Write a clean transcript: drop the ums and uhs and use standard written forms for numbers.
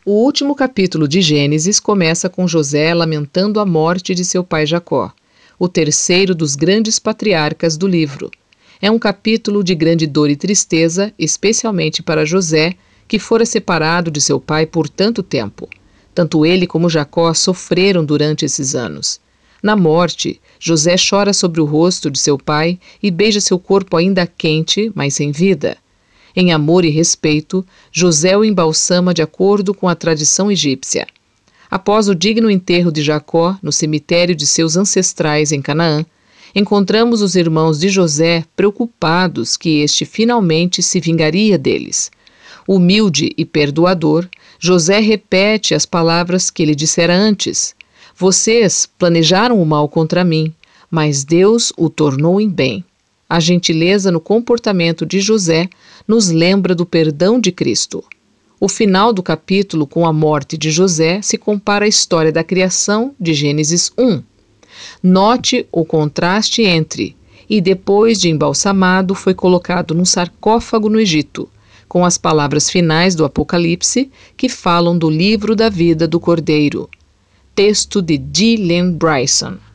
O último capítulo de Gênesis começa com José lamentando a morte de seu pai Jacó, o terceiro dos grandes patriarcas do livro. É um capítulo de grande dor e tristeza, especialmente para José, que fora separado de seu pai por tanto tempo. Tanto ele como Jacó sofreram durante esses anos. Na morte, José chora sobre o rosto de seu pai e beija seu corpo ainda quente, mas sem vida. Em amor e respeito, José o embalsama de acordo com a tradição egípcia. Após o digno enterro de Jacó no cemitério de seus ancestrais em Canaã, encontramos os irmãos de José preocupados que este finalmente se vingaria deles. Humilde e perdoador, José repete as palavras que ele dissera antes: "Vocês planejaram o mal contra mim, mas Deus o tornou em bem." A gentileza no comportamento de José nos lembra do perdão de Cristo. O final do capítulo com a morte de José se compara à história da criação de Gênesis 1. Note o contraste entre "e depois de embalsamado foi colocado num sarcófago no Egito", com as palavras finais do Apocalipse que falam do livro da vida do Cordeiro. Texto de D. Len Bryson.